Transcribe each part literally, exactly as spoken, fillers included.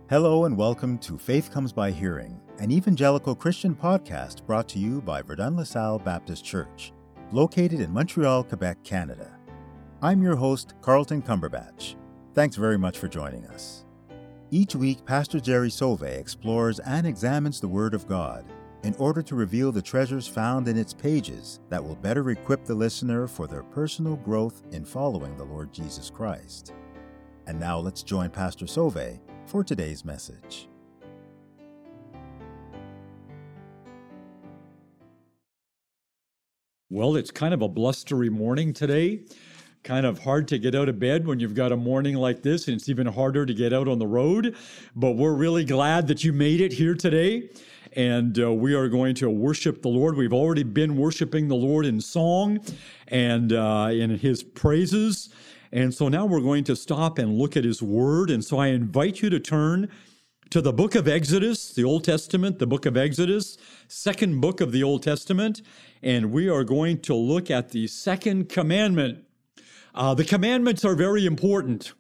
Hello and welcome to Faith Comes by Hearing, an evangelical Christian podcast brought to you by Verdun-LaSalle Baptist Church, located in Montreal, Quebec, Canada. I'm your host, Carlton Cumberbatch. Thanks very much for joining us. Each week, Pastor Jerry Sauve explores and examines the Word of God in order to reveal the treasures found in its pages that will better equip the listener for their personal growth in following the Lord Jesus Christ. And now let's join Pastor Sauve for today's message. Well, it's kind of a blustery morning today. Kind of hard to get out of bed when you've got a morning like this, and it's even harder to get out on the road. But we're really glad that you made it here today, and uh, we are going to worship the Lord. We've already been worshiping the Lord in song and uh, in His praises. And so now we're going to stop and look at His Word. And so I invite you to turn to the book of Exodus, the Old Testament, the book of Exodus, second book of the Old Testament. And we are going to look at the second commandment. Uh, the commandments are very important.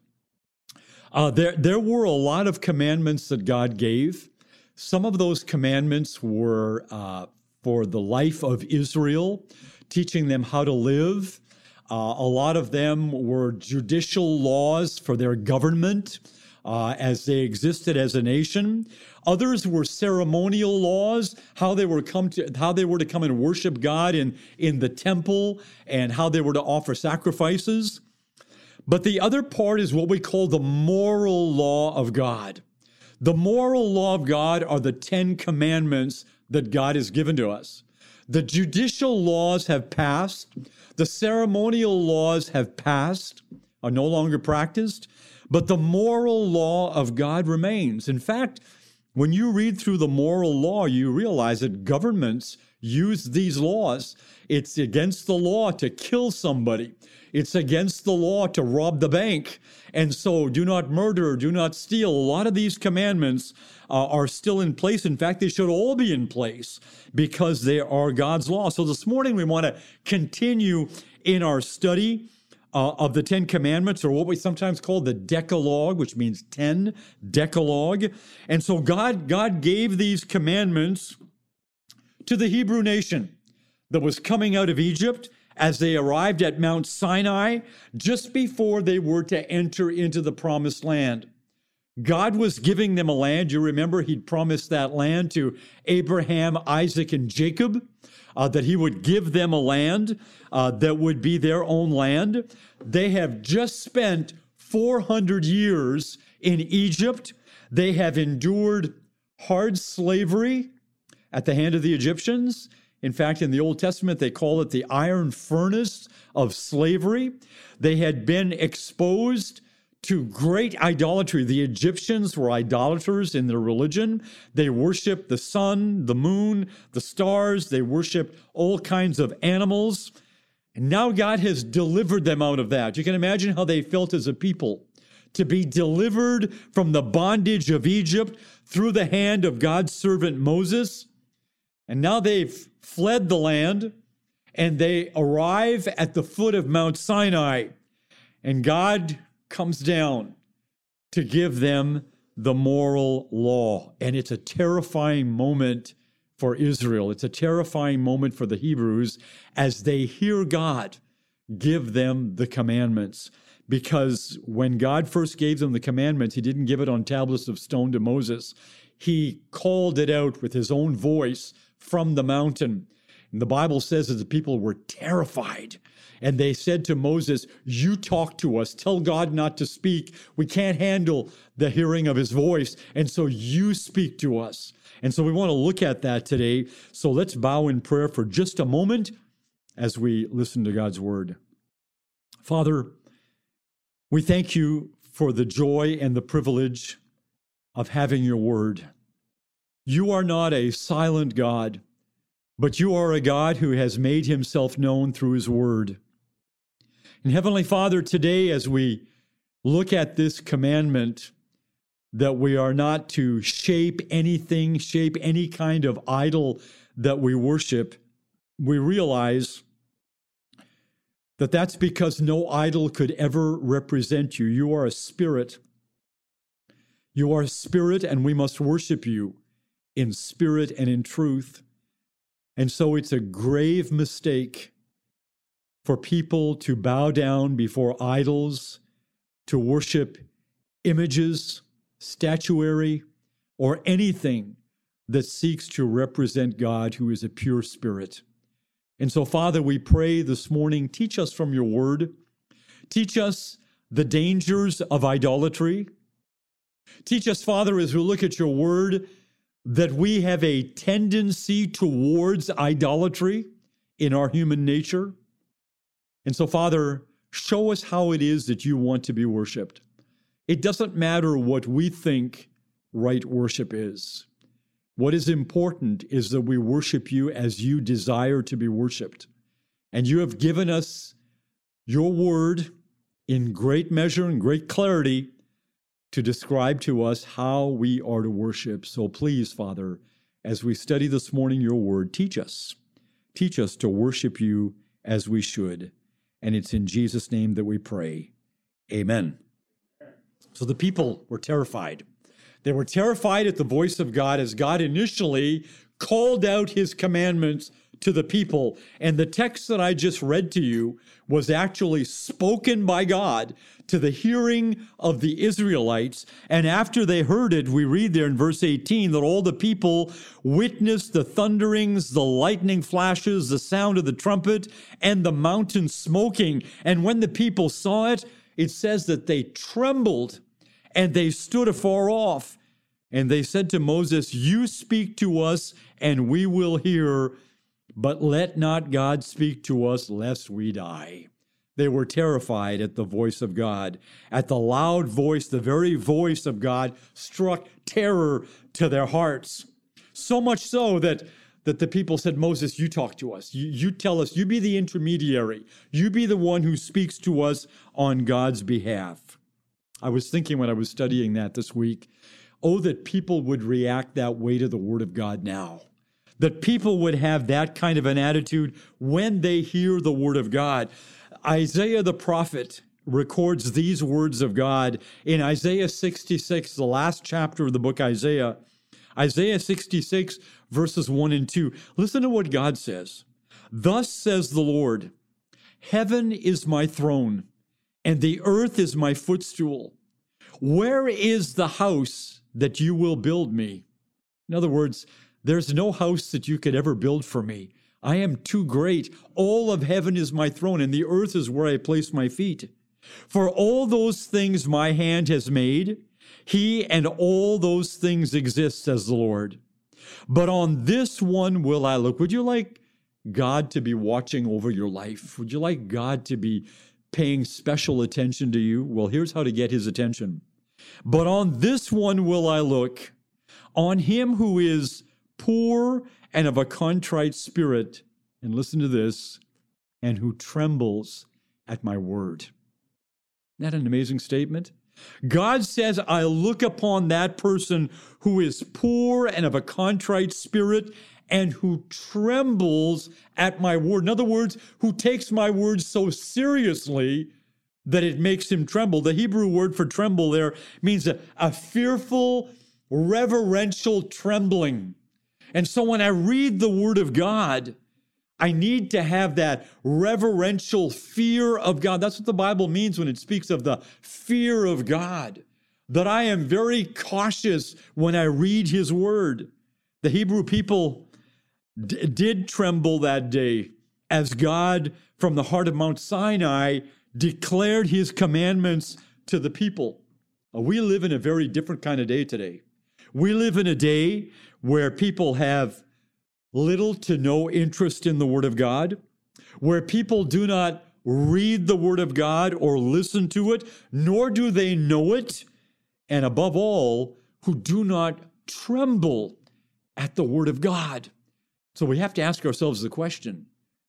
Uh, there, there were a lot of commandments that God gave. Some of those commandments were uh, for the life of Israel, teaching them how to live. Uh, a lot of them were judicial laws for their government uh, as they existed as a nation. Others were ceremonial laws, how they were come to how they were to come and worship God in, in the temple and how they were to offer sacrifices. But the other part is what we call the moral law of God. The moral law of God are the Ten Commandments that God has given to us. The judicial laws have passed. The ceremonial laws have passed, are no longer practiced, but the moral law of God remains. In fact, when you read through the moral law, you realize that governments use these laws. It's against the law to kill somebody. It's against the law to rob the bank. And so do not murder, do not steal. A lot of these commandments uh, are still in place. In fact, they should all be in place because they are God's law. So this morning we want to continue in our study uh, of the Ten Commandments, or what we sometimes call the Decalogue, which means ten, Decalogue. And so God, God gave these commandments to the Hebrew nation that was coming out of Egypt as they arrived at Mount Sinai just before they were to enter into the promised land. God was giving them a land. You remember He'd promised that land to Abraham, Isaac, and Jacob, uh, that He would give them a land uh, that would be their own land. They have just spent four hundred years in Egypt. They have endured hard slavery at the hand of the Egyptians. In fact, in the Old Testament, they call it the iron furnace of slavery. They had been exposed to great idolatry. The Egyptians were idolaters in their religion. They worshiped the sun, the moon, the stars. They worshiped all kinds of animals. And now God has delivered them out of that. You can imagine how they felt as a people to be delivered from the bondage of Egypt through the hand of God's servant Moses. And now they've fled the land, and they arrive at the foot of Mount Sinai, and God comes down to give them the moral law. And it's a terrifying moment for Israel. It's a terrifying moment for the Hebrews as they hear God give them the commandments. Because when God first gave them the commandments, He didn't give it on tablets of stone to Moses. He called it out with His own voice from the mountain. And the Bible says that the people were terrified. And they said to Moses, "You talk to us. Tell God not to speak. We can't handle the hearing of His voice. And so you speak to us." And so we want to look at that today. So let's bow in prayer for just a moment as we listen to God's word. Father, we thank You for the joy and the privilege of having Your word. You are not a silent God, but You are a God who has made Himself known through His word. And Heavenly Father, today as we look at this commandment that we are not to shape anything, shape any kind of idol that we worship, we realize that that's because no idol could ever represent You. You are a spirit. You are spirit, and we must worship you in spirit and in truth. And so it's a grave mistake for people to bow down before idols, to worship images, statuary, or anything that seeks to represent God, who is a pure spirit. And so, Father, we pray this morning, teach us from your word. Teach us the dangers of idolatry. Teach us, Father, as we look at your word, that we have a tendency towards idolatry in our human nature. And so, Father, show us how it is that you want to be worshiped. It doesn't matter what we think right worship is. What is important is that we worship you as you desire to be worshiped. And you have given us your word in great measure and great clarity to describe to us how we are to worship. So please, Father, as we study this morning your word, teach us. Teach us to worship you as we should. And it's in Jesus' name that we pray. Amen. So the people were terrified. They were terrified at the voice of God as God initially called out his commandments to the people. And the text that I just read to you was actually spoken by God to the hearing of the Israelites. And after they heard it, we read there in verse eighteen that all the people witnessed the thunderings, the lightning flashes, the sound of the trumpet, and the mountain smoking. And when the people saw it, it says that they trembled and they stood afar off. And they said to Moses, you speak to us and we will hear, but let not God speak to us lest we die. They were terrified at the voice of God. At the loud voice, the very voice of God struck terror to their hearts. So much so that, that the people said, Moses, you talk to us. You, you tell us. You be the intermediary. You be the one who speaks to us on God's behalf. I was thinking when I was studying that this week, oh, that people would react that way to the Word of God now. That people would have that kind of an attitude when they hear the Word of God. Isaiah the prophet records these words of God in Isaiah sixty-six, the last chapter of the book Isaiah. Isaiah sixty-six, verses one and two. Listen to what God says. Thus says the Lord, heaven is my throne, and the earth is my footstool. Where is the house that you will build me? In other words, there's no house that you could ever build for me. I am too great. All of heaven is my throne, and the earth is where I place my feet. For all those things my hand has made, he and all those things exist, says the Lord. But on this one will I look. Would you like God to be watching over your life? Would you like God to be paying special attention to you? Well, here's how to get his attention. But on this one will I look, on him who is poor and of a contrite spirit, and listen to this, and who trembles at my word. Isn't that an amazing statement? God says, I look upon that person who is poor and of a contrite spirit and who trembles at my word. In other words, who takes my word so seriously that it makes him tremble. The Hebrew word for tremble there means a, a fearful, reverential trembling. And so when I read the Word of God, I need to have that reverential fear of God. That's what the Bible means when it speaks of the fear of God, that I am very cautious when I read his word. The Hebrew people d- did tremble that day as God, from the heart of Mount Sinai, declared his commandments to the people. We live in a very different kind of day today. We live in a day where people have little to no interest in the Word of God, where people do not read the Word of God or listen to it, nor do they know it, and above all, who do not tremble at the Word of God. So we have to ask ourselves the question,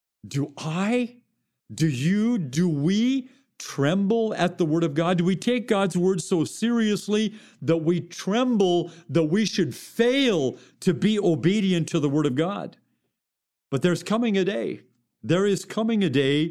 do I, do you, do we tremble at the Word of God? Do we take God's Word so seriously that we tremble that we should fail to be obedient to the Word of God? But there's coming a day. There is coming a day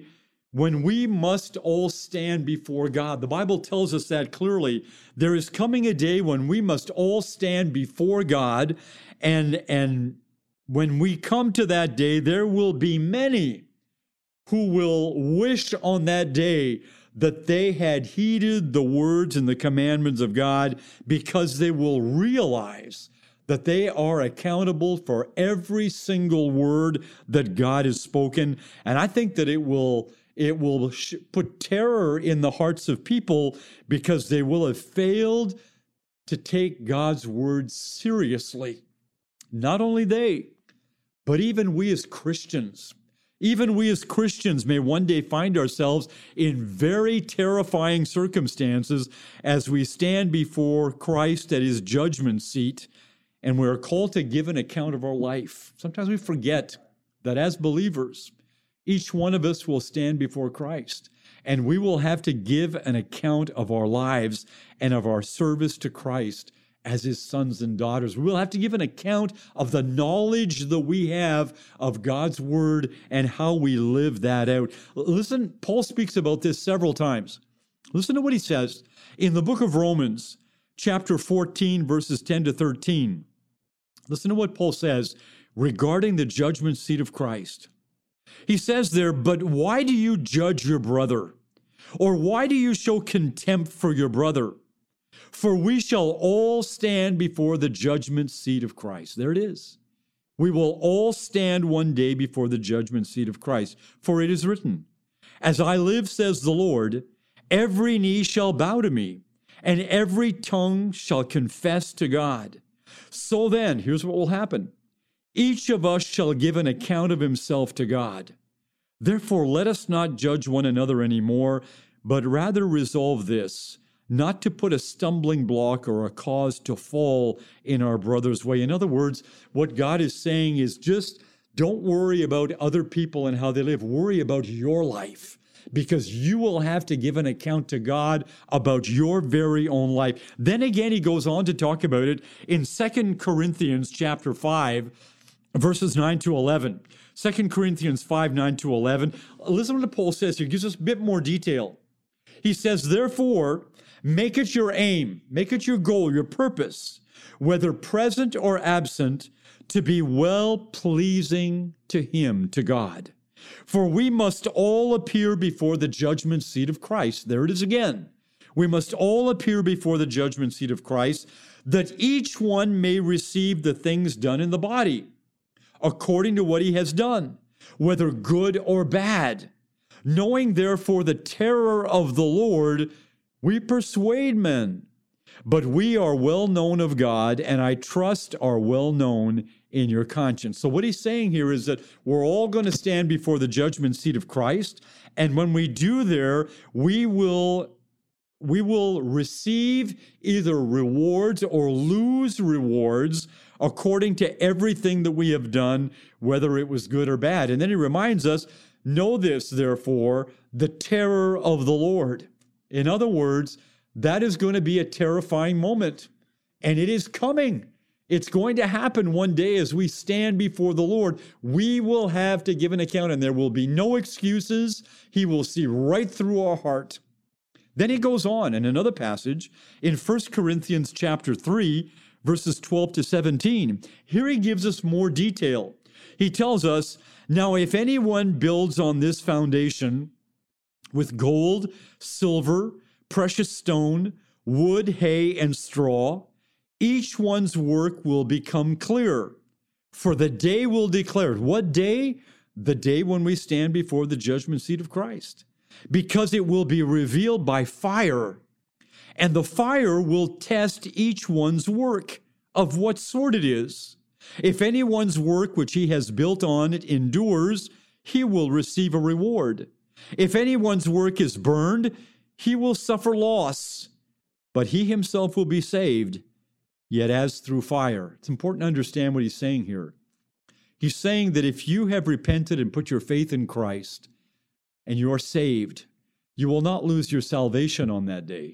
when we must all stand before God. The Bible tells us that clearly. There is coming a day when we must all stand before God, and, and when we come to that day, there will be many who will wish on that day that they had heeded the words and the commandments of God, because they will realize that they are accountable for every single word that God has spoken. And I think that it will It will put terror in the hearts of people, because they will have failed to take God's word seriously. Not only they, but even we as Christians. Even we as Christians may one day find ourselves in very terrifying circumstances as we stand before Christ at his judgment seat, and we're called to give an account of our life. Sometimes we forget that as believers, each one of us will stand before Christ, and we will have to give an account of our lives and of our service to Christ as his sons and daughters. We will have to give an account of the knowledge that we have of God's word and how we live that out. Listen, Paul speaks about this several times. Listen to what he says in the book of Romans, chapter fourteen, verses ten to thirteen. Listen to what Paul says regarding the judgment seat of Christ. He says there, "But why do you judge your brother? Or why do you show contempt for your brother? For we shall all stand before the judgment seat of Christ." There it is. We will all stand one day before the judgment seat of Christ. For it is written, "As I live, says the Lord, every knee shall bow to me, and every tongue shall confess to God." So then, here's what will happen. Each of us shall give an account of himself to God. Therefore, let us not judge one another anymore, but rather resolve this, not to put a stumbling block or a cause to fall in our brother's way. In other words, what God is saying is just don't worry about other people and how they live. Worry about your life, because you will have to give an account to God about your very own life. Then again, he goes on to talk about it in Second Corinthians chapter five, verses nine to eleven. Second Corinthians five, nine to eleven. Listen to what Paul says here. He gives us a bit more detail. He says, "Therefore, make it your aim, make it your goal, your purpose, whether present or absent, to be well-pleasing to him," to God. "For we must all appear before the judgment seat of Christ." There it is again. We must all appear before the judgment seat of Christ, that each one may receive the things done in the body, according to what he has done, whether good or bad. Knowing therefore the terror of the Lord, we persuade men. But we are well known of God, and I trust are well known in your conscience. So what he's saying here is that we're all going to stand before the judgment seat of Christ, and when we do there, we will we will receive either rewards or lose rewards according to everything that we have done, whether it was good or bad. And then he reminds us, "Know this, therefore, the terror of the Lord." In other words, that is going to be a terrifying moment, and it is coming. It's going to happen one day as we stand before the Lord. We will have to give an account, and there will be no excuses. He will see right through our heart. Then he goes on in another passage in First Corinthians chapter three, verses twelve to seventeen. Here he gives us more detail. He tells us, "Now if anyone builds on this foundation with gold, silver, precious stone, wood, hay, and straw, each one's work will become clear, for the day will declare it." What day? The day when we stand before the judgment seat of Christ. "Because it will be revealed by fire, and the fire will test each one's work, of what sort it is. If anyone's work which he has built on it endures, he will receive a reward. If anyone's work is burned, he will suffer loss, but he himself will be saved, yet as through fire." It's important to understand what he's saying here. He's saying that if you have repented and put your faith in Christ and you are saved, you will not lose your salvation on that day.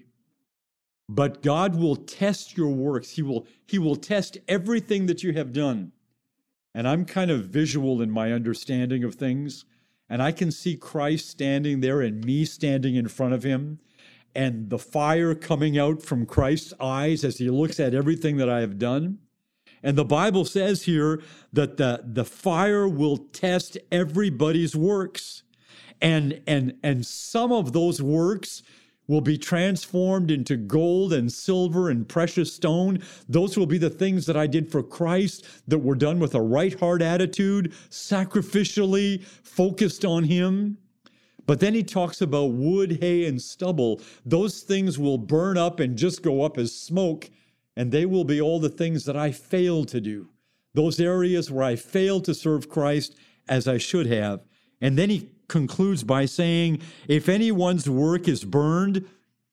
But God will test your works. He will, he will test everything that you have done. And I'm kind of visual in my understanding of things. and I can see Christ standing there and me standing in front of him, and the fire coming out from Christ's eyes as he looks at everything that I have done. And the Bible says here that the, the fire will test everybody's works. And, and, and some of those works will be transformed into gold and silver and precious stone. Those will be the things that I did for Christ, that were done with a right heart attitude, sacrificially focused on him. But then he talks about wood, hay, and stubble. Those things will burn up and just go up as smoke, and they will be all the things that I failed to do. Those areas where I failed to serve Christ as I should have. And then he concludes by saying, if anyone's work is burned,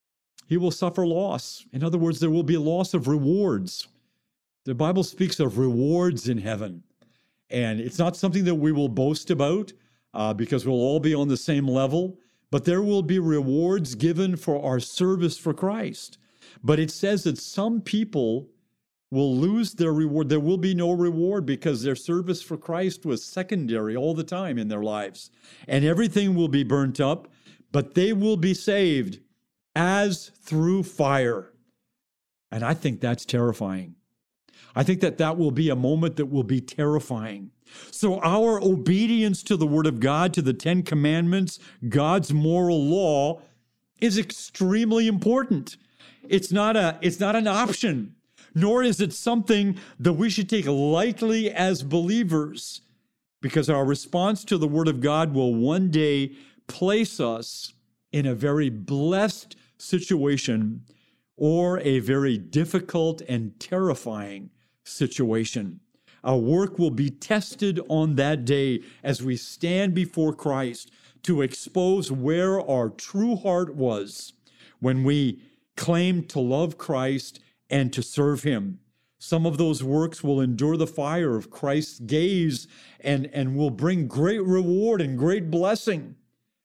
he will suffer loss. In other words, there will be a loss of rewards. The Bible speaks of rewards in heaven. And it's not something that we will boast about, Uh, because we'll all be on the same level, but there will be rewards given for our service for Christ. But it says that some people will lose their reward. There will be no reward because their service for Christ was secondary all the time in their lives. And everything will be burnt up, but they will be saved as through fire. And I think that's terrifying. I think that that will be a moment that will be terrifying. So our obedience to the Word of God, to the Ten Commandments, God's moral law, is extremely important. It's not a, it's not an option, nor is it something that we should take lightly as believers, because our response to the Word of God will one day place us in a very blessed situation or a very difficult and terrifying situation. Our work will be tested on that day as we stand before Christ to expose where our true heart was when we claimed to love Christ and to serve him. Some of those works will endure the fire of Christ's gaze and, and will bring great reward and great blessing.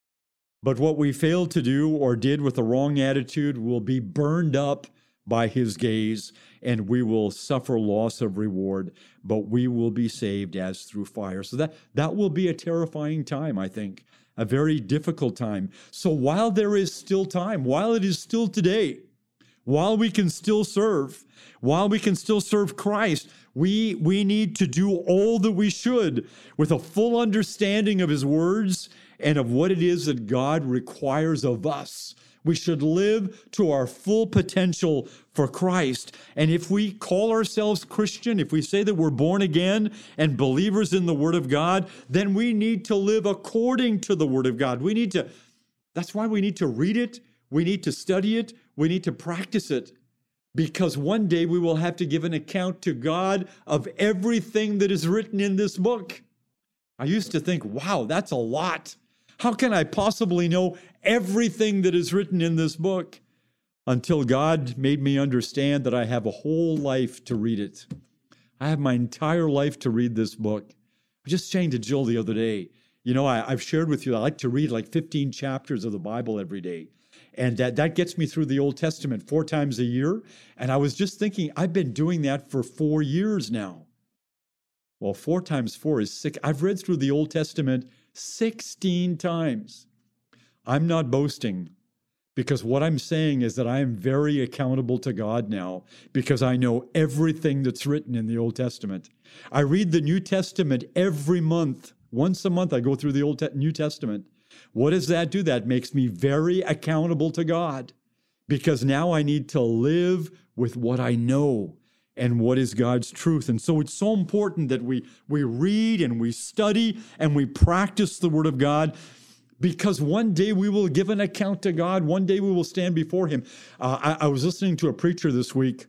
But what we failed to do or did with the wrong attitude will be burned up by his gaze, and we will suffer loss of reward, but we will be saved as through fire. So that, that will be a terrifying time, I think, a very difficult time. So while there is still time, while it is still today, while we can still serve, while we can still serve Christ, we, we need to do all that we should with a full understanding of his words and of what it is that God requires of us. We should live to our full potential for Christ. And if we call ourselves Christian, if we say that we're born again and believers in the Word of God, then we need to live according to the Word of God. We need to, that's why we need to read it. We need to study it. We need to practice it. Because one day we will have to give an account to God of everything that is written in this book. I used to think, wow, that's a lot. How can I possibly know everything that is written in this book? Until God made me understand that I have a whole life to read it. I have my entire life to read this book. I just saying to Jill the other day, you know, I, I've shared with you, I like to read like fifteen chapters of the Bible every day. And that, that gets me through the Old Testament four times a year. And I was just thinking, I've been doing that for four years now. Well, four times four is six. I've read through the Old Testament sixteen times. I'm not boasting, because what I'm saying is that I am very accountable to God now because I know everything that's written in the Old Testament. I read the New Testament every month. Once a month, I go through the Old Te- New Testament. What does that do? That makes me very accountable to God, because now I need to live with what I know and what is God's truth. And so it's so important that we, we read and we study and we practice the Word of God, because one day we will give an account to God. One day we will stand before him. Uh, I, I was listening to a preacher this week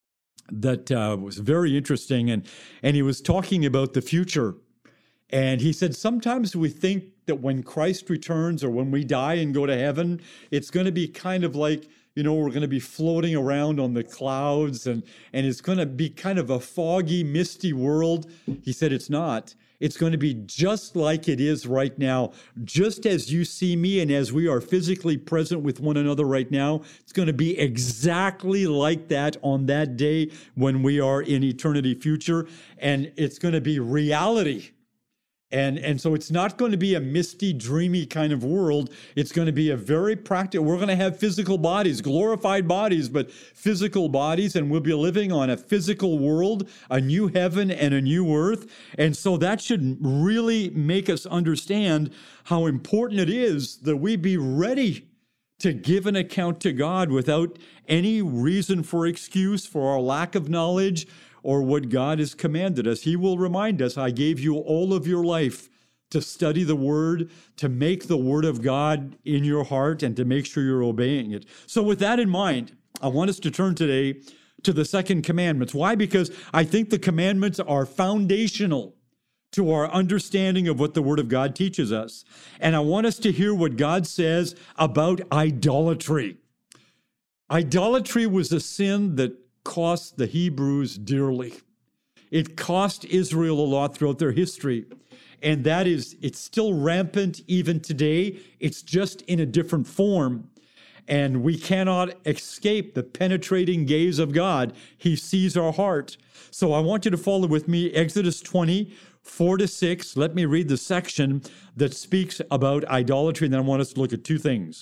that uh, was very interesting, and, and he was talking about the future. And he said, sometimes we think that when Christ returns or when we die and go to heaven, it's going to be kind of like, you know, we're going to be floating around on the clouds, and, and it's going to be kind of a foggy, misty world. He said it's not. It's going to be just like it is right now. Just as you see me and as we are physically present with one another right now, it's going to be exactly like that on that day when we are in eternity future. And it's going to be reality. And, and so it's not going to be a misty, dreamy kind of world. It's going to be a very practical. We're going to have physical bodies, glorified bodies, but physical bodies, and we'll be living on a physical world, a new heaven and a new earth. And so that should really make us understand how important it is that we be ready to give an account to God without any reason for excuse for our lack of knowledge or what God has commanded us. He will remind us, I gave you all of your life to study the Word, to make the Word of God in your heart, and to make sure you're obeying it. So with that in mind, I want us to turn today to the second commandments. Why? Because I think the commandments are foundational to our understanding of what the Word of God teaches us. And I want us to hear what God says about idolatry. Idolatry was a sin that cost the Hebrews dearly. It cost Israel a lot throughout their history. And that is, it's still rampant even today. It's just in a different form. And we cannot escape the penetrating gaze of God. He sees our heart. So I want you to follow with me Exodus twenty, four to six. Let me read the section that speaks about idolatry, and then I want us to look at two things.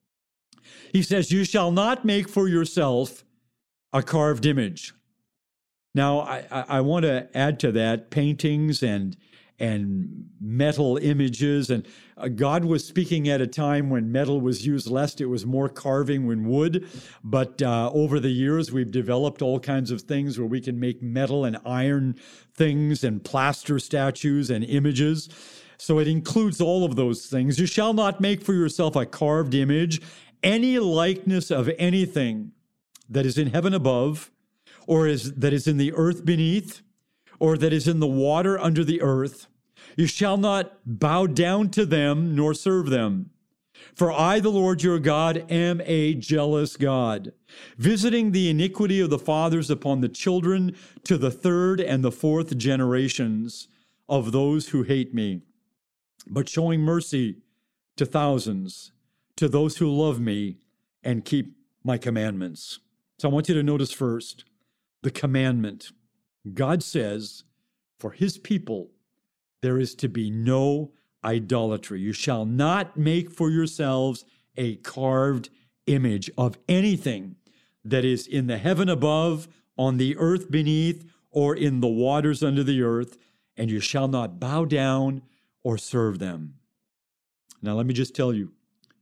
He says, you shall not make for yourself a carved image. Now, I, I, I want to add to that paintings and and metal images. And uh, God was speaking at a time when metal was used less. It was more carving when wood. But uh, over the years, we've developed all kinds of things where we can make metal and iron things and plaster statues and images. So it includes all of those things. You shall not make for yourself a carved image, any likeness of anything that is in heaven above, or is that is in the earth beneath, or that is in the water under the earth. You shall not bow down to them nor serve them. For I, the Lord your God, am a jealous God, visiting the iniquity of the fathers upon the children to the third and the fourth generations of those who hate me, but showing mercy to thousands, to those who love me and keep my commandments. So I want you to notice first the commandment. God says, for his people, there is to be no idolatry. You shall not make for yourselves a carved image of anything that is in the heaven above, on the earth beneath, or in the waters under the earth, and you shall not bow down or serve them. Now, let me just tell you,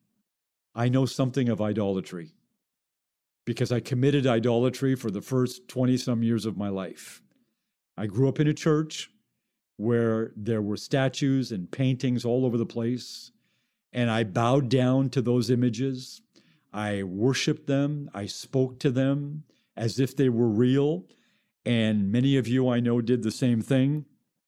I know something of idolatry because I committed idolatry for the first twenty-some years of my life. I grew up in a church where there were statues and paintings all over the place, and I bowed down to those images. I worshiped them. I spoke to them as if they were real, and many of you I know did the same thing.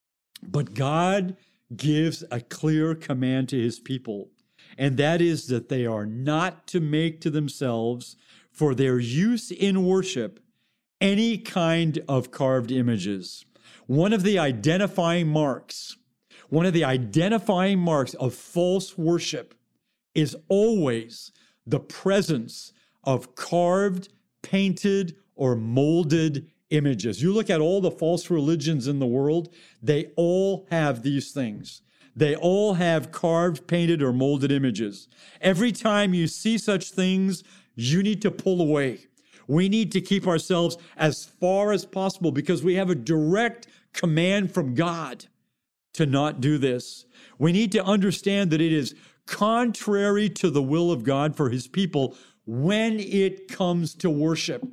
But God gives a clear command to his people, and that is that they are not to make to themselves, for their use in worship, any kind of carved images. One of the identifying marks, one of the identifying marks of false worship is always the presence of carved, painted, or molded images. You look at all the false religions in the world, they all have these things. They all have carved, painted, or molded images. Every time you see such things, you need to pull away. We need to keep ourselves as far as possible because we have a direct command from God to not do this. We need to understand that it is contrary to the will of God for his people when it comes to worship.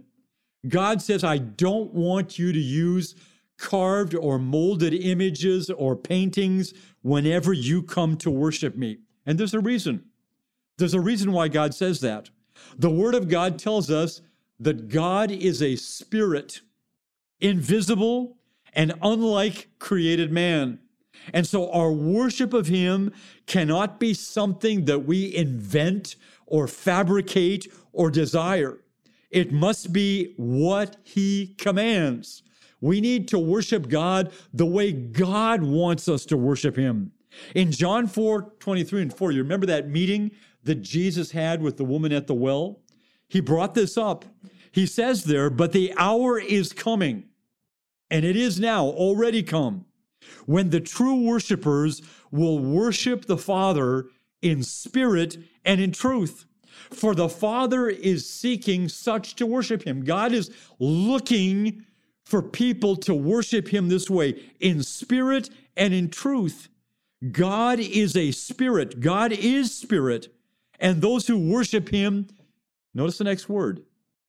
God says, I don't want you to use carved or molded images or paintings whenever you come to worship me. And there's a reason. There's a reason why God says that. The Word of God tells us that God is a spirit, invisible and unlike created man. And so our worship of him cannot be something that we invent or fabricate or desire. It must be what he commands. We need to worship God the way God wants us to worship him. In John four, twenty-three and four, you remember that meeting that Jesus had with the woman at the well? He brought this up. He says there, but the hour is coming, and it is now already come, when the true worshipers will worship the Father in spirit and in truth. For the Father is seeking such to worship him. God is looking for people to worship him this way, in spirit and in truth. God is a spirit. God is spirit. And those who worship him, notice the next word,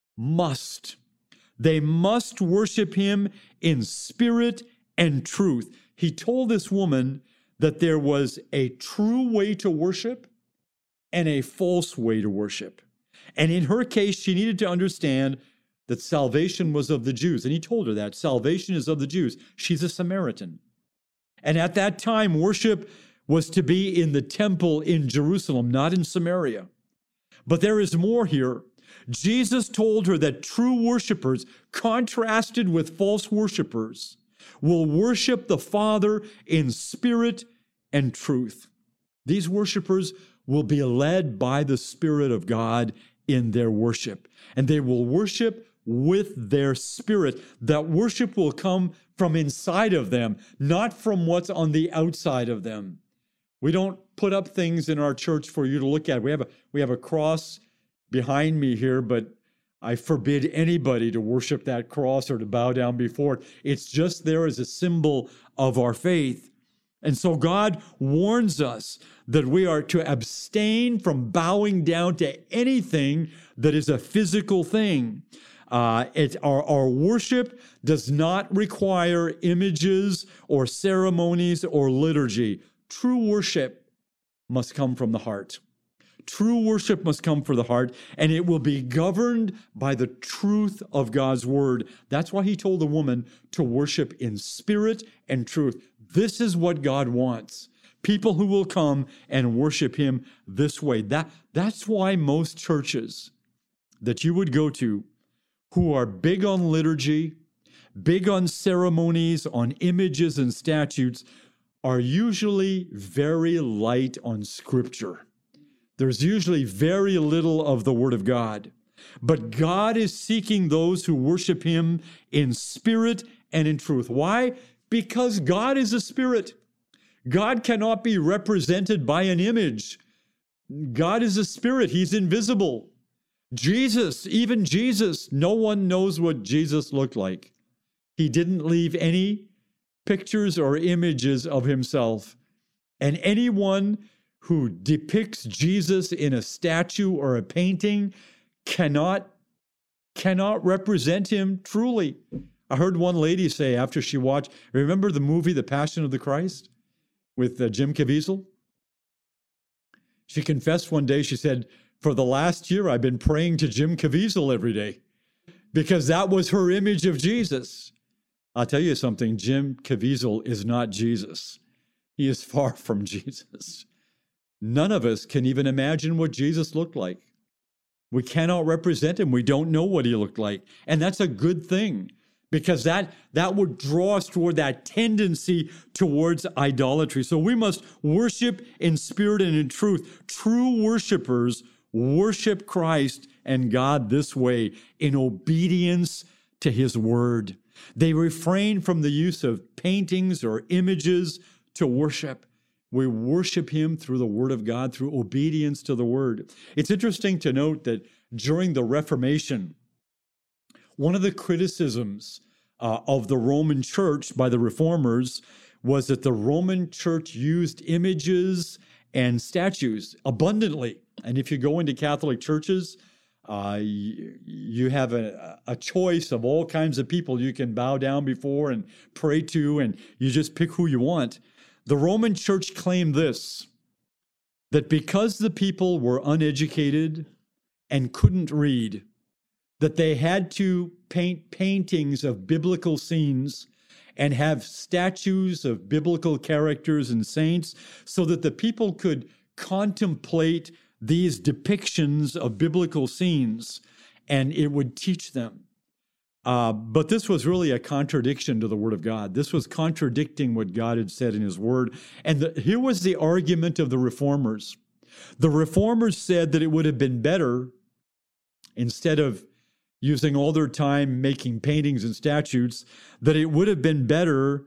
must. They must worship him in spirit and truth. He told this woman that there was a true way to worship and a false way to worship. And in her case, she needed to understand that salvation was of the Jews. And he told her that salvation is of the Jews. She's a Samaritan. And at that time, worship was to be in the temple in Jerusalem, not in Samaria. But there is more here. Jesus told her that true worshipers, contrasted with false worshipers, will worship the Father in spirit and truth. These worshipers will be led by the Spirit of God in their worship, and they will worship with their spirit. That worship will come from inside of them, not from what's on the outside of them. We don't put up things in our church for you to look at. We have a, we have a cross behind me here, but I forbid anybody to worship that cross or to bow down before it. It's just there as a symbol of our faith. And so God warns us that we are to abstain from bowing down to anything that is a physical thing. Uh, it, our, our worship does not require images or ceremonies or liturgy. True worship must come from the heart. True worship must come from the heart, and it will be governed by the truth of God's word. That's why he told the woman to worship in spirit and truth. This is what God wants. People who will come and worship him this way. That, that's why most churches that you would go to who are big on liturgy, big on ceremonies, on images and statutes, are usually very light on Scripture. There's usually very little of the Word of God. But God is seeking those who worship him in spirit and in truth. Why? Because God is a spirit. God cannot be represented by an image. God is a spirit. He's invisible. Jesus, even Jesus, no one knows what Jesus looked like. He didn't leave any pictures or images of himself. And anyone who depicts Jesus in a statue or a painting cannot, cannot represent him truly. I heard one lady say after she watched, remember the movie The Passion of the Christ with uh, Jim Caviezel? She confessed one day, she said, for the last year, I've been praying to Jim Caviezel every day because that was her image of Jesus. I'll tell you something, Jim Caviezel is not Jesus. He is far from Jesus. None of us can even imagine what Jesus looked like. We cannot represent him. We don't know what he looked like. And that's a good thing because that, that would draw us toward that tendency towards idolatry. So we must worship in spirit and in truth. True worshipers worship Christ and God this way in obedience to his word. They refrain from the use of paintings or images to worship. We worship him through the word of God, through obedience to the word. It's interesting to note that during the Reformation, one of the criticisms uh, of the Roman Church by the Reformers was that the Roman Church used images and statues abundantly. And if you go into Catholic churches, uh, you, you have a, a choice of all kinds of people you can bow down before and pray to, and you just pick who you want. The Roman Church claimed this, that because the people were uneducated and couldn't read, that they had to paint paintings of biblical scenes and have statues of biblical characters and saints so that the people could contemplate these depictions of biblical scenes and it would teach them. Uh, but this was really a contradiction to the Word of God. This was contradicting what God had said in his Word. And the, here was the argument of the Reformers. The Reformers said that it would have been better, instead of using all their time making paintings and statues, that it would have been better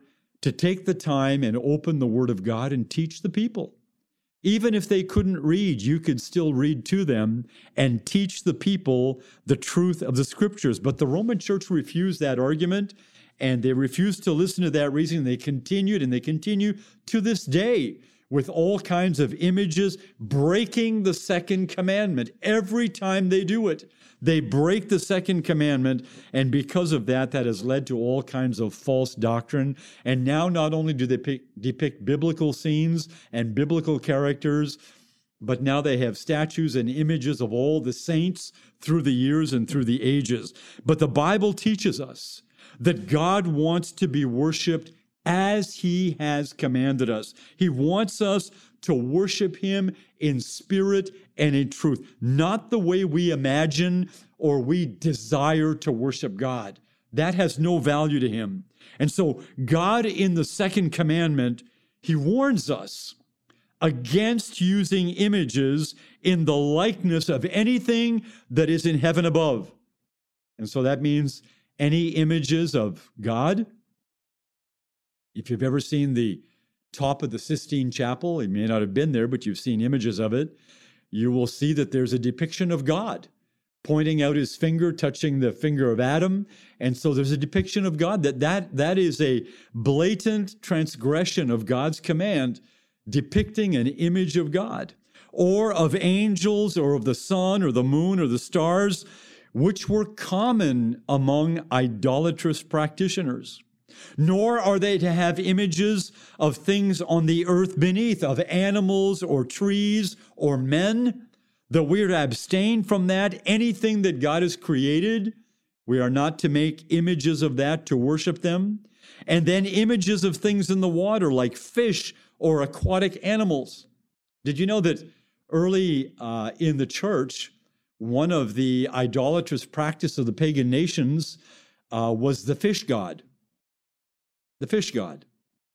to take the time and open the Word of God and teach the people. Even if they couldn't read, you could still read to them and teach the people the truth of the Scriptures. But the Roman Church refused that argument, and they refused to listen to that reasoning. They continued, and they continue to this day with all kinds of images, breaking the second commandment. Every time they do it, they break the second commandment, and because of that, that has led to all kinds of false doctrine. And now not only do they pick, depict biblical scenes and biblical characters, but now they have statues and images of all the saints through the years and through the ages. But the Bible teaches us that God wants to be worshiped as He has commanded us. He wants us to worship Him in spirit and in truth, not the way we imagine or we desire to worship God. That has no value to Him. And so God, in the second commandment, He warns us against using images in the likeness of anything that is in heaven above. And so that means any images of God. If you've ever seen the top of the Sistine Chapel, you may not have been there, but you've seen images of it, you will see that there's a depiction of God pointing out His finger, touching the finger of Adam. And so there's a depiction of God. That, that, that is a blatant transgression of God's command, depicting an image of God, or of angels, or of the sun, or the moon, or the stars, which were common among idolatrous practitioners. Nor are they to have images of things on the earth beneath, of animals or trees or men, that we are to abstain from that. Anything that God has created, we are not to make images of that to worship them. And then images of things in the water, like fish or aquatic animals. Did you know that early uh, in the church, one of the idolatrous practice of the pagan nations uh, was the fish god? The fish god.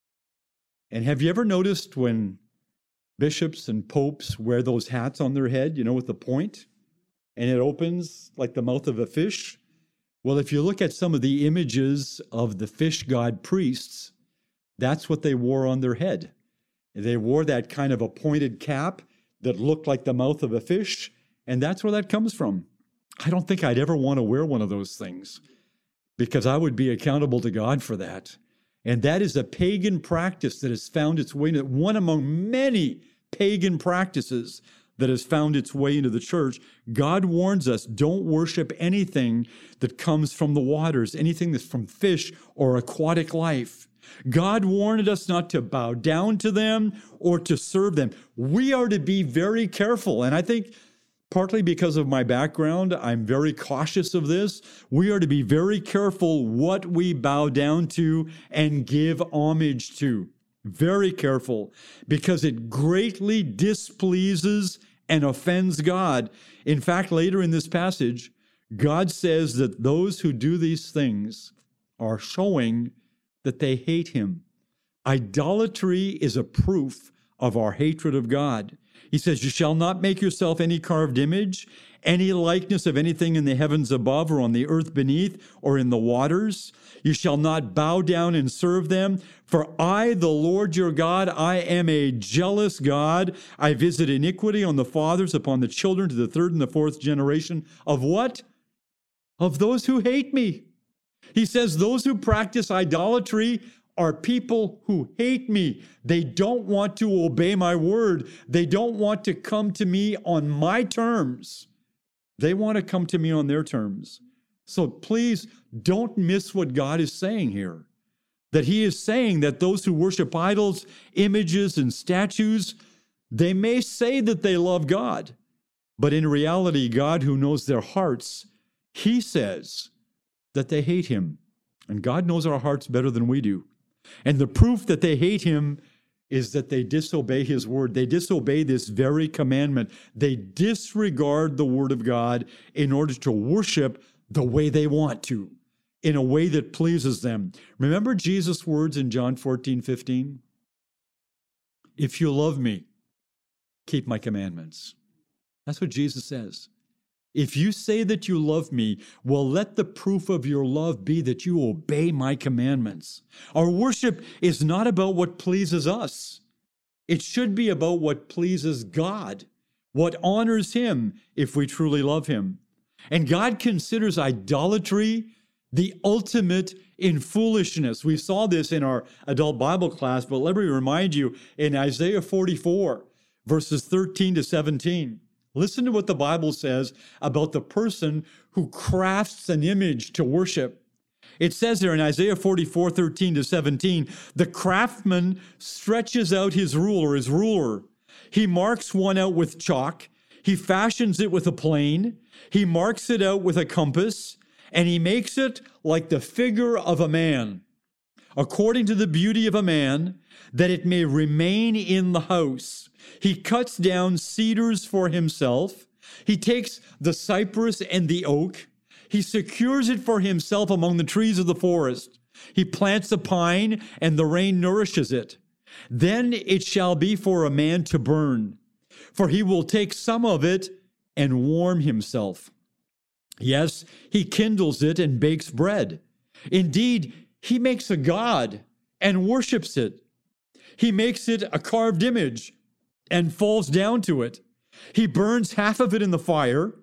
And have you ever noticed when bishops and popes wear those hats on their head, you know, with the point, and it opens like the mouth of a fish? Well, if you look at some of the images of the fish god priests, that's what they wore on their head. They wore that kind of a pointed cap that looked like the mouth of a fish, and that's where that comes from. I don't think I'd ever want to wear one of those things, because I would be accountable to God for that. And that is a pagan practice that has found its way into one among many pagan practices that has found its way into the church. God warns us, don't worship anything that comes from the waters, anything that's from fish or aquatic life. God warned us not to bow down to them or to serve them. We are to be very careful. And I think partly because of my background, I'm very cautious of this. We are to be very careful what we bow down to and give homage to. Very careful, because it greatly displeases and offends God. In fact, later in this passage, God says that those who do these things are showing that they hate Him. Idolatry is a proof of our hatred of God. He says, you shall not make yourself any carved image, any likeness of anything in the heavens above or on the earth beneath or in the waters. You shall not bow down and serve them. For I, the Lord your God, I am a jealous God. I visit iniquity on the fathers, upon the children to the third and the fourth generation. Of what? Of those who hate me. He says those who practice idolatry are people who hate me. They don't want to obey my word. They don't want to come to me on my terms. They want to come to me on their terms. So please don't miss what God is saying here. That He is saying that those who worship idols, images, and statues, they may say that they love God, but in reality, God, who knows their hearts, He says that they hate Him. And God knows our hearts better than we do. And the proof that they hate Him is that they disobey His word. They disobey this very commandment. They disregard the word of God in order to worship the way they want to, in a way that pleases them. Remember Jesus' words in John fourteen fifteen? If you love me, keep my commandments. That's what Jesus says. If you say that you love me, well, let the proof of your love be that you obey my commandments. Our worship is not about what pleases us. It should be about what pleases God, what honors him if we truly love him. And God considers idolatry the ultimate in foolishness. We saw this in our adult Bible class, but let me remind you in Isaiah forty-four, verses thirteen to seventeen. Listen to what the Bible says about the person who crafts an image to worship. It says there in Isaiah forty-four, thirteen to seventeen, the craftsman stretches out his ruler, his ruler. He marks one out with chalk. He fashions it with a plane. He marks it out with a compass, and he makes it like the figure of a man, according to the beauty of a man, that it may remain in the house. He cuts down cedars for himself. He takes the cypress and the oak. He secures it for himself among the trees of the forest. He plants a pine, and the rain nourishes it. Then it shall be for a man to burn, for he will take some of it and warm himself. Yes, he kindles it and bakes bread. Indeed, he makes a god and worships it. He makes it a carved image and falls down to it. He burns half of it in the fire.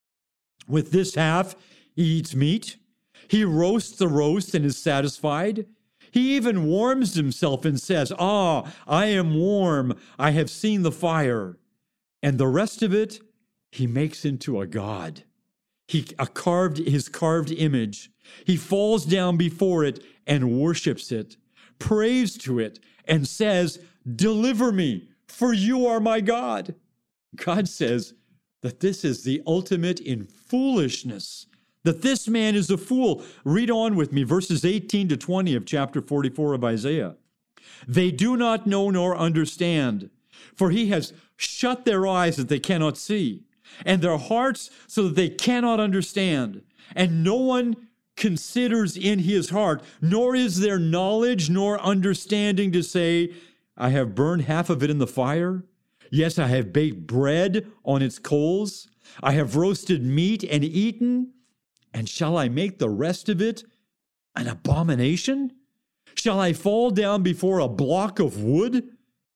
With this half, he eats meat. He roasts the roast and is satisfied. He even warms himself and says, "Ah, I am warm. I have seen the fire." And the rest of it, he makes into a god. He a carved his carved image. He falls down before it and worships it, prays to it, and says, "Deliver me, for you are my God." God says that this is the ultimate in foolishness, that this man is a fool. Read on with me, verses eighteen to twenty of chapter forty-four of Isaiah. They do not know nor understand, for he has shut their eyes that they cannot see, and their hearts so that they cannot understand. And no one considers in his heart, nor is there knowledge nor understanding to say, I have burned half of it in the fire. Yes, I have baked bread on its coals. I have roasted meat and eaten. And shall I make the rest of it an abomination? Shall I fall down before a block of wood?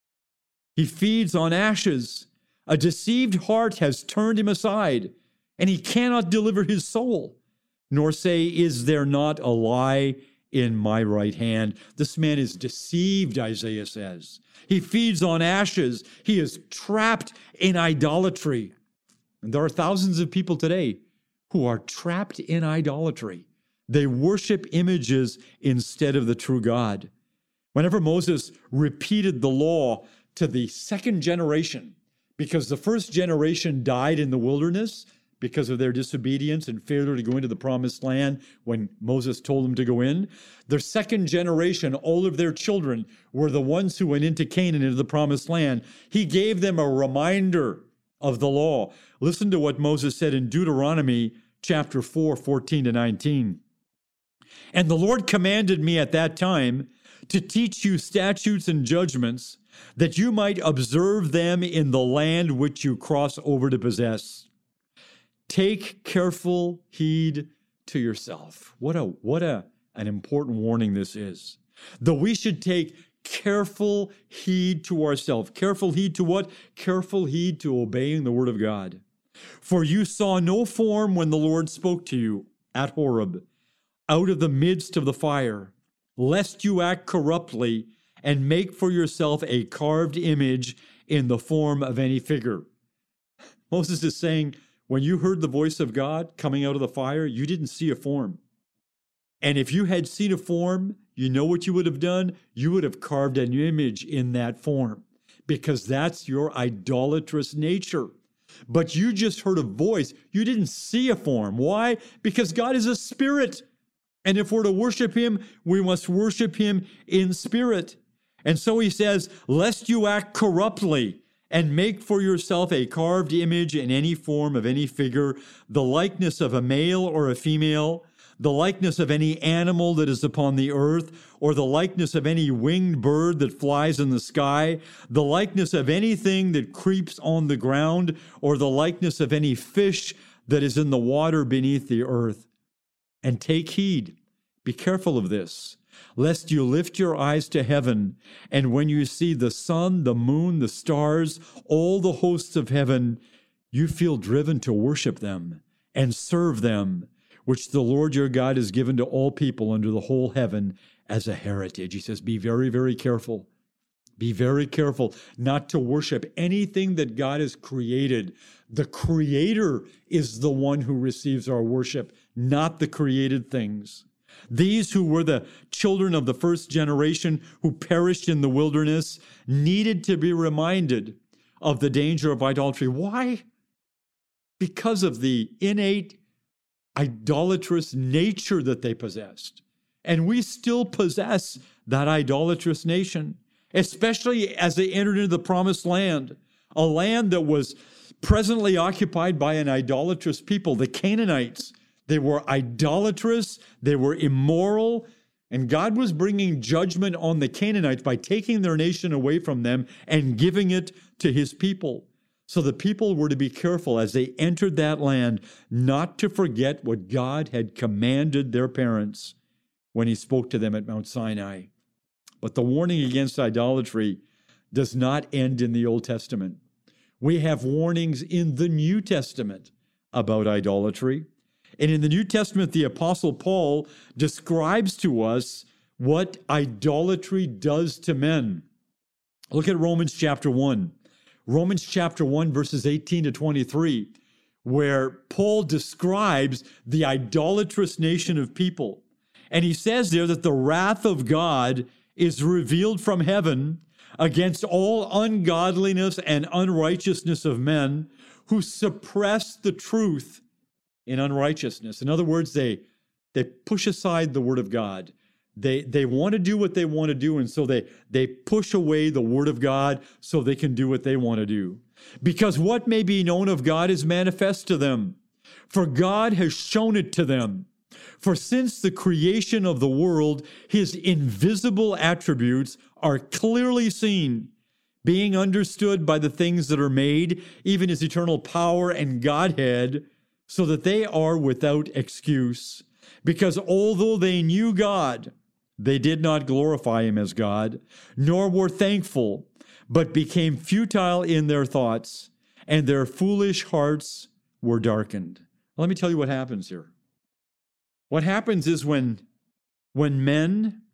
He feeds on ashes. A deceived heart has turned him aside, and he cannot deliver his soul, nor say, is there not a lie in my right hand? This man is deceived, Isaiah says. He feeds on ashes. He is trapped in idolatry. And there are thousands of people today who are trapped in idolatry. They worship images instead of the true God. Whenever Moses repeated the law to the second generation, because the first generation died in the wilderness because of their disobedience and failure to go into the promised land when Moses told them to go in, their second generation, all of their children, were the ones who went into Canaan, into the promised land. He gave them a reminder of the law. Listen to what Moses said in Deuteronomy chapter four, fourteen to nineteen. And the Lord commanded me at that time to teach you statutes and judgments, that you might observe them in the land which you cross over to possess. Take careful heed to yourself. What a what a an important warning this is. That we should take careful heed to ourselves. Careful heed to what? Careful heed to obeying the word of God. For you saw no form when the Lord spoke to you at Horeb, out of the midst of the fire, lest you act corruptly and make for yourself a carved image in the form of any figure. Moses is saying, when you heard the voice of God coming out of the fire, you didn't see a form. And if you had seen a form, you know what you would have done? You would have carved an image in that form, because that's your idolatrous nature. But you just heard a voice. You didn't see a form. Why? Because God is a spirit. And if we're to worship him, we must worship him in spirit. And so he says, lest you act corruptly and make for yourself a carved image in any form of any figure, the likeness of a male or a female, the likeness of any animal that is upon the earth, or the likeness of any winged bird that flies in the sky, the likeness of anything that creeps on the ground, or the likeness of any fish that is in the water beneath the earth. And take heed, be careful of this, lest you lift your eyes to heaven, and when you see the sun, the moon, the stars, all the hosts of heaven, you feel driven to worship them and serve them, which the Lord your God has given to all people under the whole heaven as a heritage. He says, be very, very careful. Be very careful not to worship anything that God has created. The Creator is the one who receives our worship, not the created things. These who were the children of the first generation who perished in the wilderness needed to be reminded of the danger of idolatry. Why? Because of the innate idolatrous nature that they possessed. And we still possess that idolatrous nation, especially as they entered into the promised land, a land that was presently occupied by an idolatrous people, the Canaanites. They were idolatrous, they were immoral, and God was bringing judgment on the Canaanites by taking their nation away from them and giving it to his people. So the people were to be careful as they entered that land not to forget what God had commanded their parents when he spoke to them at Mount Sinai. But the warning against idolatry does not end in the Old Testament. We have warnings in the New Testament about idolatry. And in the New Testament, the Apostle Paul describes to us what idolatry does to men. Look at Romans chapter one. Romans chapter one, verses eighteen to twenty-three, where Paul describes the idolatrous nation of people. And he says there that the wrath of God is revealed from heaven against all ungodliness and unrighteousness of men who suppress the truth in unrighteousness. In other words, they they push aside the word of God. They they want to do what they want to do, and so they they push away the word of God so they can do what they want to do. Because what may be known of God is manifest to them, for God has shown it to them. For since the creation of the world, his invisible attributes are clearly seen, being understood by the things that are made, even his eternal power and Godhead, so that they are without excuse. Because although they knew God, they did not glorify him as God, nor were thankful, but became futile in their thoughts, and their foolish hearts were darkened. Let me tell you what happens here. What happens is when, when men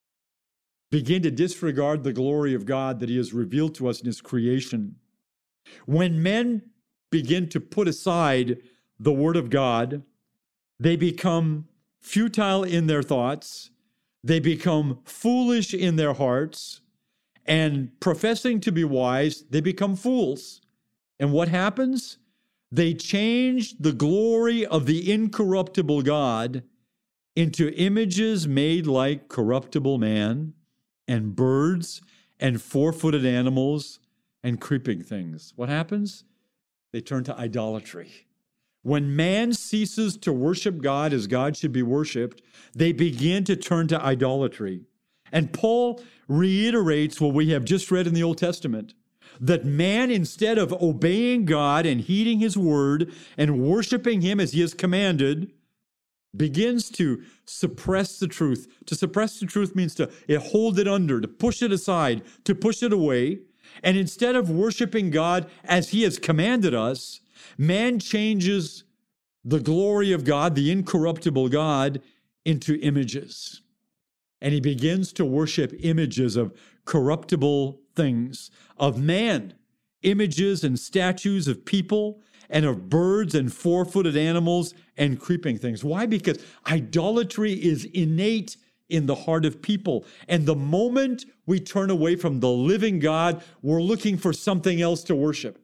begin to disregard the glory of God that he has revealed to us in his creation, when men begin to put aside the word of God, they become futile in their thoughts, they become foolish in their hearts, and professing to be wise, they become fools. And what happens? They change the glory of the incorruptible God into images made like corruptible man and birds and four-footed animals and creeping things. What happens? They turn to idolatry. When man ceases to worship God as God should be worshiped, they begin to turn to idolatry. And Paul reiterates what we have just read in the Old Testament, that man, instead of obeying God and heeding his word and worshiping him as he has commanded, begins to suppress the truth. To suppress the truth means to hold it under, to push it aside, to push it away. And instead of worshiping God as he has commanded us, man changes the glory of God, the incorruptible God, into images. And he begins to worship images of corruptible things, of man, images and statues of people, and of birds and four-footed animals and creeping things. Why? Because idolatry is innate in the heart of people. And the moment we turn away from the living God, we're looking for something else to worship.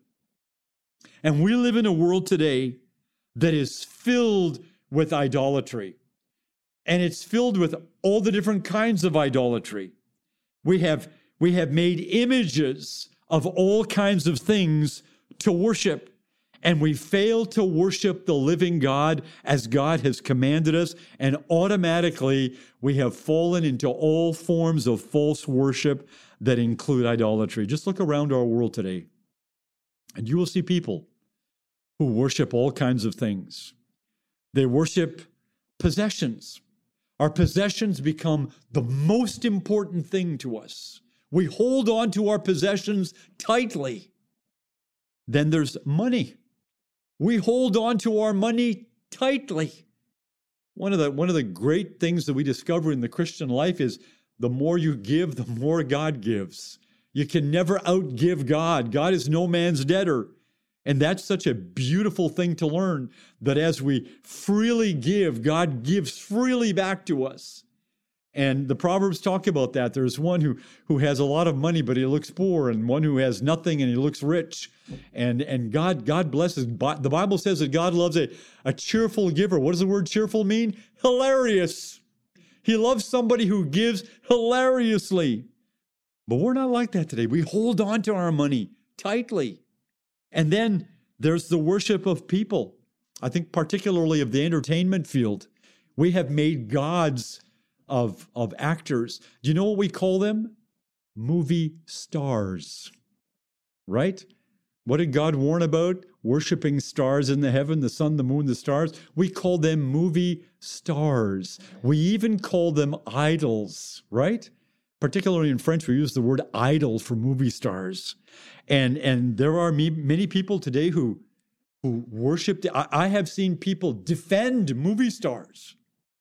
And we live in a world today that is filled with idolatry. And it's filled with all the different kinds of idolatry. We have, we have made images of all kinds of things to worship. And we fail to worship the living God as God has commanded us, and automatically we have fallen into all forms of false worship that include idolatry. Just look around our world today, and you will see people who worship all kinds of things. They worship possessions. Our possessions become the most important thing to us. We hold on to our possessions tightly. Then there's money. We hold on to our money tightly. One of the, one of the great things that we discover in the Christian life is the more you give, the more God gives. You can never outgive God. God is no man's debtor. And that's such a beautiful thing to learn, that as we freely give, God gives freely back to us. And the Proverbs talk about that. There's one who, who has a lot of money, but he looks poor, and one who has nothing and he looks rich. And, and God, God blesses. The Bible says that God loves a, a cheerful giver. What does the word cheerful mean? Hilarious. He loves somebody who gives hilariously. But we're not like that today. We hold on to our money tightly. And then there's the worship of people. I think particularly of the entertainment field. We have made gods of, of actors. Do you know what we call them? Movie stars, right? What did God warn about? Worshiping stars in the heaven, the sun, the moon, the stars. We call them movie stars. We even call them idols, right? Particularly in French, we use the word idol for movie stars. And, and there are me, many people today who, who worship. The, I, I have seen people defend movie stars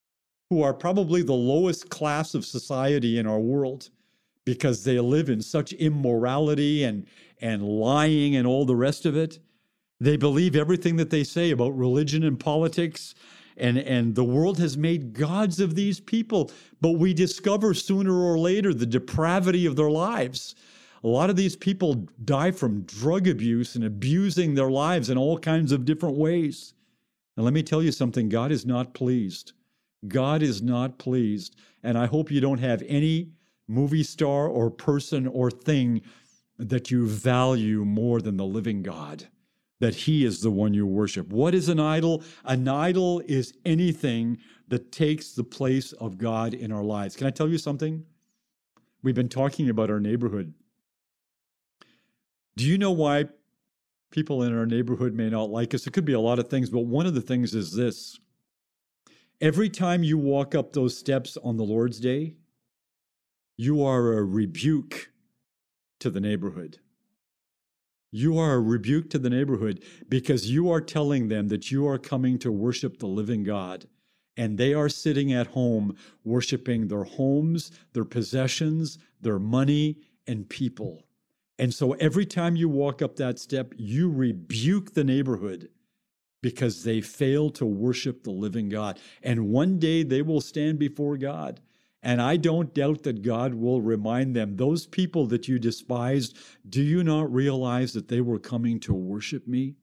who are probably the lowest class of society in our world because they live in such immorality and, and lying and all the rest of it. They believe everything that they say about religion and politics. And, and the world has made gods of these people. But we discover sooner or later the depravity of their lives. A lot of these people die from drug abuse and abusing their lives in all kinds of different ways. And let me tell you something, God is not pleased. God is not pleased. And I hope you don't have any movie star or person or thing that you value more than the living God, that he is the one you worship. What is an idol? An idol is anything that takes the place of God in our lives. Can I tell you something? We've been talking about our neighborhood. Do you know why people in our neighborhood may not like us? It could be a lot of things, but one of the things is this. Every time you walk up those steps on the Lord's Day, you are a rebuke to the neighborhood. You are a rebuke to the neighborhood because you are telling them that you are coming to worship the living God, and they are sitting at home worshiping their homes, their possessions, their money, and people. And so every time you walk up that step, you rebuke the neighborhood because they fail to worship the living God. And one day they will stand before God. And I don't doubt that God will remind them, those people that you despised, do you not realize that they were coming to worship me?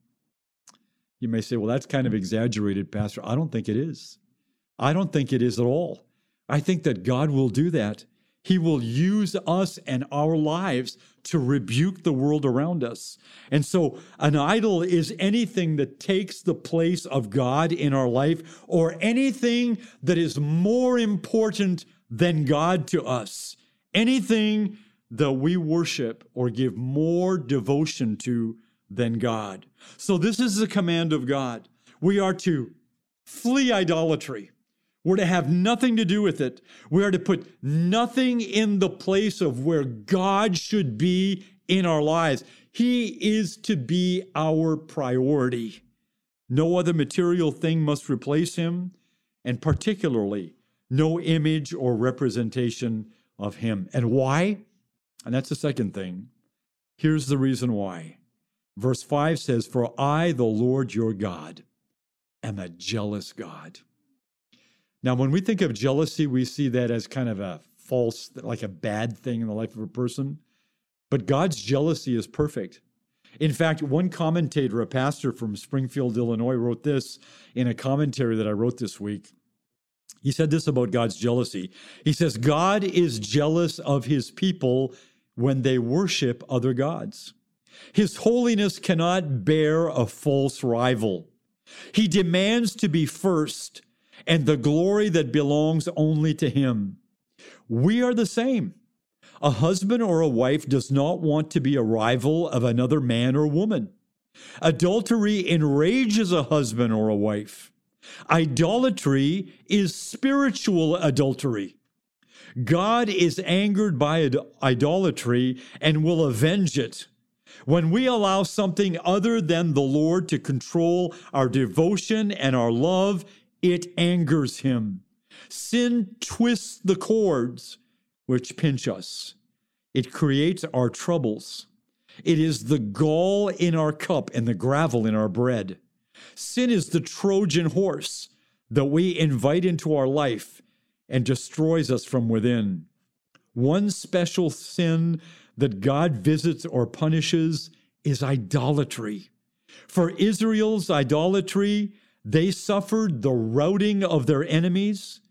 You may say, well, that's kind of exaggerated, Pastor. I don't think it is. I don't think it is at all. I think that God will do that. He will use us and our lives to rebuke the world around us. And so an idol is anything that takes the place of God in our life, or anything that is more important than God to us. Anything that we worship or give more devotion to than God. So this is the command of God. We are to flee idolatry. We're to have nothing to do with it. We are to put nothing in the place of where God should be in our lives. He is to be our priority. No other material thing must replace him, and particularly no image or representation of him. And why? And that's the second thing. Here's the reason why. Verse five says, "For I, the Lord your God, am a jealous God." Now, when we think of jealousy, we see that as kind of a false, like a bad thing in the life of a person. But God's jealousy is perfect. In fact, one commentator, a pastor from Springfield, Illinois, wrote this in a commentary that I wrote this week. He said this about God's jealousy. He says, God is jealous of his people when they worship other gods. His holiness cannot bear a false rival. He demands to be first, and the glory that belongs only to him. We are the same. A husband or a wife does not want to be a rival of another man or woman. Adultery enrages a husband or a wife. Idolatry is spiritual adultery. God is angered by ad- idolatry and will avenge it. When we allow something other than the Lord to control our devotion and our love, it angers him. Sin twists the cords which pinch us. It creates our troubles. It is the gall in our cup and the gravel in our bread. Sin is the Trojan horse that we invite into our life and destroys us from within. One special sin that God visits or punishes is idolatry. For Israel's idolatry, they suffered the routing of their enemies,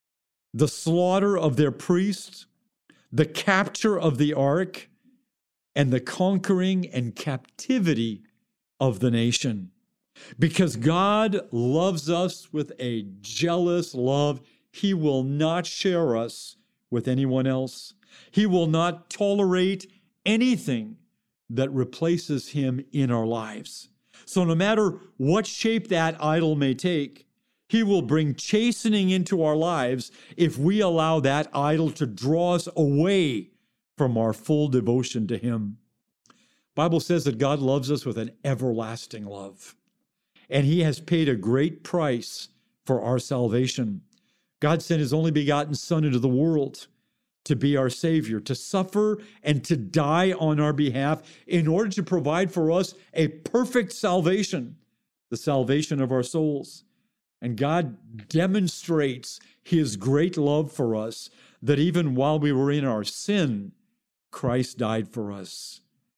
the slaughter of their priests, the capture of the ark, and the conquering and captivity of the nation. Because God loves us with a jealous love, he will not share us with anyone else. He will not tolerate anything that replaces him in our lives. So no matter what shape that idol may take, he will bring chastening into our lives if we allow that idol to draw us away from our full devotion to him. The Bible says that God loves us with an everlasting love, and he has paid a great price for our salvation. God sent his only begotten Son into the world to be our Savior, to suffer and to die on our behalf in order to provide for us a perfect salvation, the salvation of our souls. And God demonstrates his great love for us, that even while we were in our sin, Christ died for us.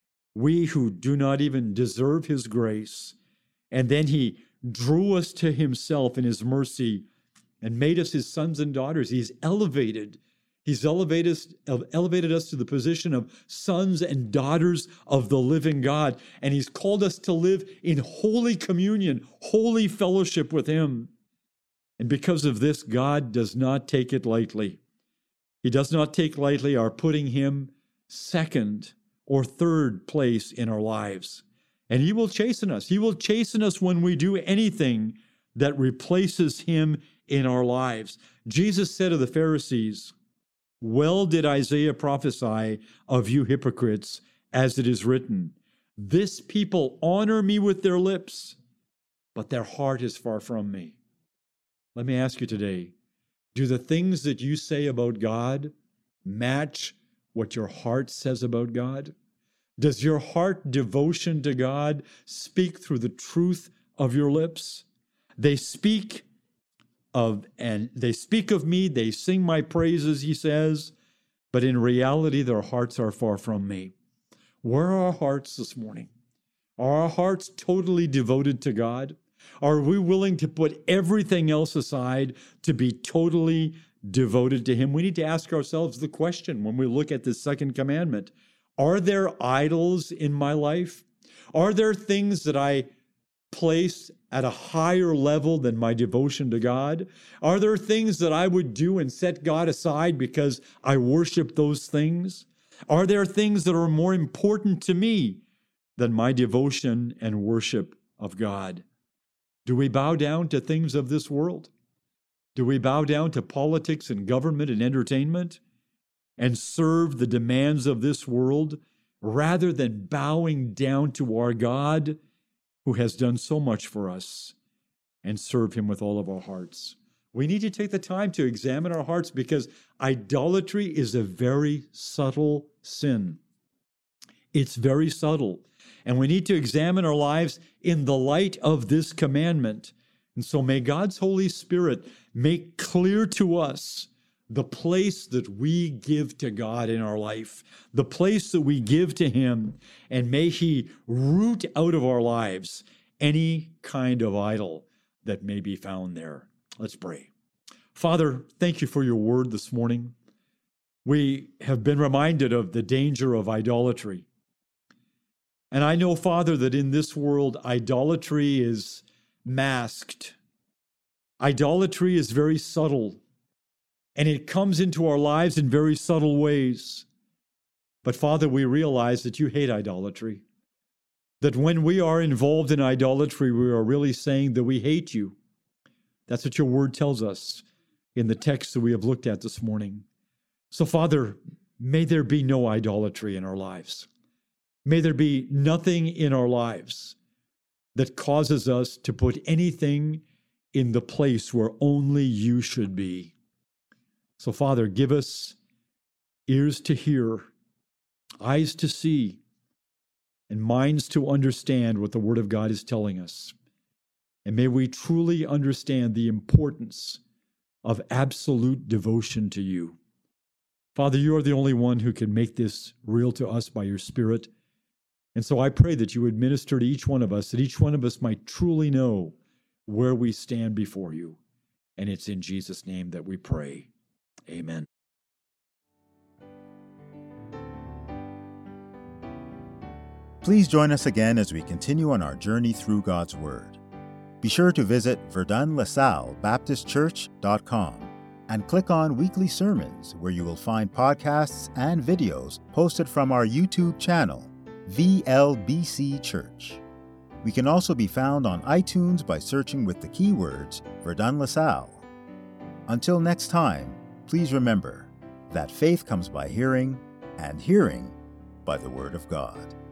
We who do not even deserve his grace. And then he drew us to himself in his mercy and made us his sons and daughters. He's elevated. He's elevated us, elevated us to the position of sons and daughters of the living God. And he's called us to live in holy communion, holy fellowship with him. And because of this, God does not take it lightly. He does not take lightly our putting him second or third place in our lives. And he will chasten us. He will chasten us when we do anything that replaces him in our lives. Jesus said of the Pharisees, "Well did Isaiah prophesy of you hypocrites, as it is written, this people honor me with their lips, but their heart is far from me." Let me ask you today, do the things that you say about God match what your heart says about God? Does your heart devotion to God speak through the truth of your lips? They speak of, and they speak of me, they sing my praises, he says, but in reality, their hearts are far from me. Where are our hearts this morning? Are our hearts totally devoted to God? Are we willing to put everything else aside to be totally devoted to him? We need to ask ourselves the question when we look at this second commandment. Are there idols in my life? Are there things that I place at a higher level than my devotion to God? Are there things that I would do and set God aside because I worship those things? Are there things that are more important to me than my devotion and worship of God? Do we bow down to things of this world? Do we bow down to politics and government and entertainment and serve the demands of this world rather than bowing down to our God who has done so much for us and serve him with all of our hearts? We need to take the time to examine our hearts because idolatry is a very subtle sin. It's very subtle. And we need to examine our lives in the light of this commandment. And so may God's Holy Spirit make clear to us the place that we give to God in our life, the place that we give to him, and may he root out of our lives any kind of idol that may be found there. Let's pray. Father, thank you for your word this morning. We have been reminded of the danger of idolatry. And I know, Father, that in this world, idolatry is masked. Idolatry is very subtle, and it comes into our lives in very subtle ways. But Father, we realize that you hate idolatry, that when we are involved in idolatry, we are really saying that we hate you. That's what your word tells us in the text that we have looked at this morning. So, Father, may there be no idolatry in our lives. May there be nothing in our lives that causes us to put anything in the place where only you should be. So, Father, give us ears to hear, eyes to see, and minds to understand what the Word of God is telling us. And may we truly understand the importance of absolute devotion to you. Father, you are the only one who can make this real to us by your Spirit. And so I pray that you would minister to each one of us, that each one of us might truly know where we stand before you. And it's in Jesus' name that we pray. Amen. Please join us again as we continue on our journey through God's Word. Be sure to visit verdun la salle baptist church dot com and click on Weekly Sermons, where you will find podcasts and videos posted from our YouTube channel, V L B C Church. We can also be found on iTunes by searching with the keywords Verdun La Salle. Until next time, please remember that faith comes by hearing, and hearing by the Word of God.